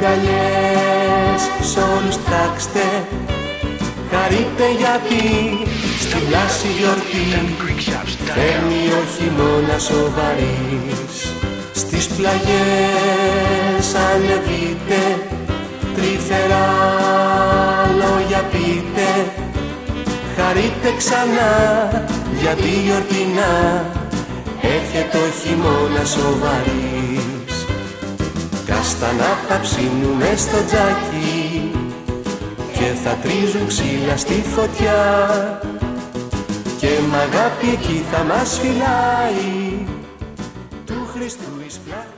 αγκαλιές σ' όλους τάξτε. Χαρείτε γιατί στη λάση γιορτή φέρνει ο χειμώνας ο βαρύς. Στις πλαγιές ανεβείτε, τρυφερά λόγια πείτε. Χαρείτε ξανά γιατί γιορτινά έρχεται ο χειμώνας ο βαρύς. Καστανά θα ψήνουμε στο τζάκι και θα τρίζουν ξύλα στη φωτιά και μ' αγάπη εκεί θα μας φυλάει του Χριστού εις πλάτη.